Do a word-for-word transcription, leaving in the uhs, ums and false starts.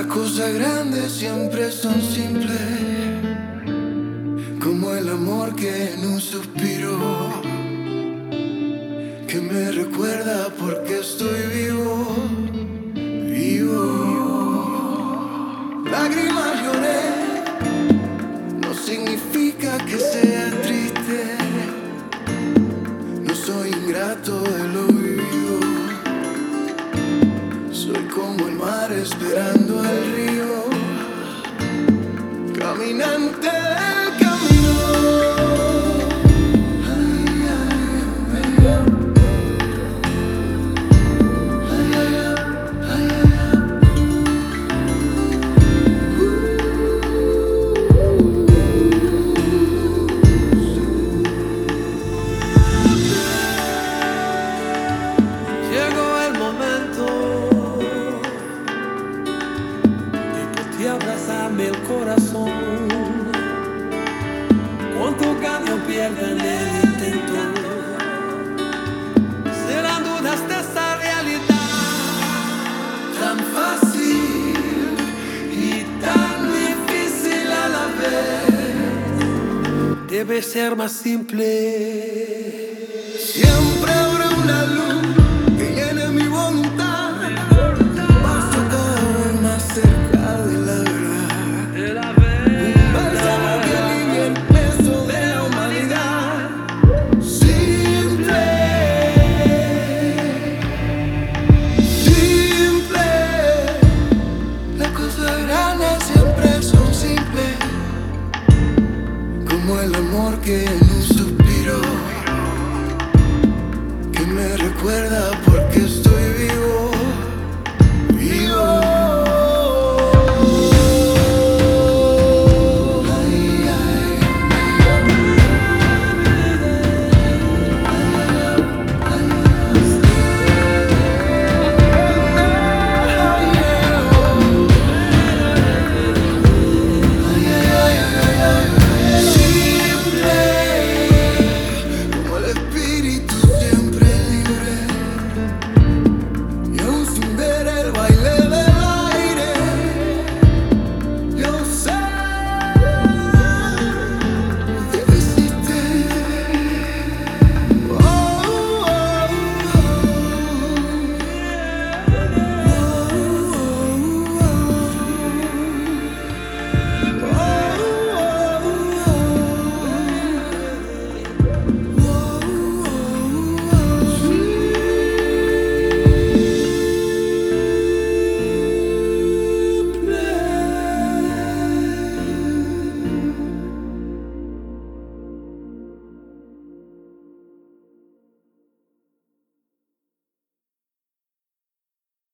Las cosas grandes siempre son simples, como el amor que en un suspiro, que me recuerda porque estoy vivo, vivo. Lágrimas lloré, no significa que sea triste. No soy ingrato de lo vivido, soy como el mar esperando al río, caminante del camino. Llegó el momento de abrazarme el corazón. Cuánto cambio pierde en el intento. Serán dudas de esta realidad, Tan fácil y tan difícil a la vez. debe ser más simple.